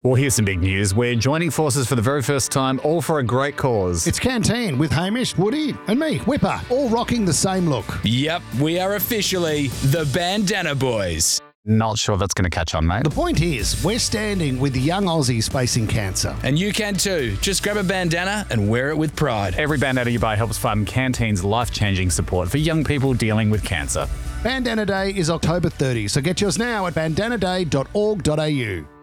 Well, here's some big news. We're joining forces for the very first time, all for a great cause. It's Canteen with Hamish, Woody and me, Whipper, all rocking the same look. Yep, we are officially the Bandana Boys. Not sure that's going to catch on, mate. The point is, we're standing with the young Aussies facing cancer. And you can too. Just grab a bandana and wear it with pride. Every bandana you buy helps fund Canteen's life-changing support for young people dealing with cancer. Bandana Day is October 30, so get yours now at bandanaday.org.au.